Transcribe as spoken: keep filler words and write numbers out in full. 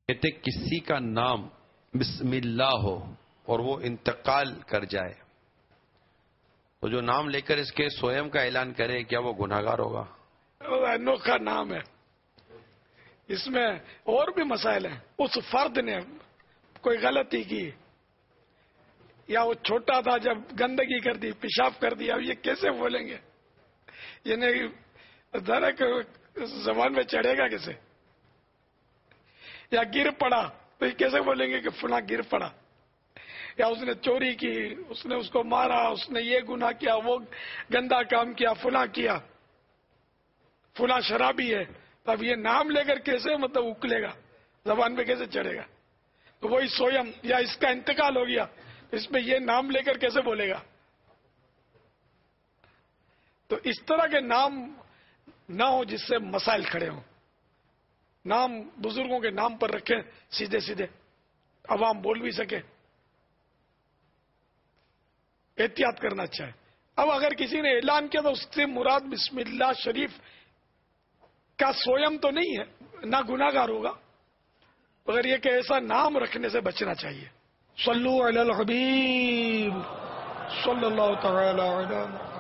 کہتے کسی کا نام بسم اللہ ہو اور وہ انتقال کر جائے تو جو نام لے کر اس کے سوئم کا اعلان کرے کیا وہ گناہگار ہوگا؟ انوکھا نام ہے، اس میں اور بھی مسائل ہیں. اس فرد نے کوئی غلطی کی یا وہ چھوٹا تھا جب گندگی کر دی، پیشاب کر دیا، اب یہ کیسے بولیں گے؟ یہ نہیں ذرا زبان میں چڑھے گا کیسے؟ یا گر پڑا تو یہ کیسے بولیں گے کہ فلاں گر پڑا؟ یا اس نے چوری کی، اس نے اس کو مارا، اس نے یہ گناہ کیا، وہ گندا کام کیا، فلاں کیا، فلاں شرابی ہے، تو اب یہ نام لے کر کیسے مطلب اکلے گا، زبان پہ کیسے چڑھے گا؟ تو وہی سویم یا اس کا انتقال ہو گیا، اس میں یہ نام لے کر کیسے بولے گا؟ تو اس طرح کے نام نہ ہو جس سے مسائل کھڑے ہوں. نام بزرگوں کے نام پر رکھیں سیدھے سیدھے، عوام بول بھی سکے. احتیاط کرنا اچھا ہے. اب اگر کسی نے اعلان کیا تو اس سے مراد بسم اللہ شریف کا سویم تو نہیں ہے، نہ گناہ گار ہوگا، مگر یہ کہ ایسا نام رکھنے سے بچنا چاہیے. صلو علی الحبیب صلی اللہ تعالی علی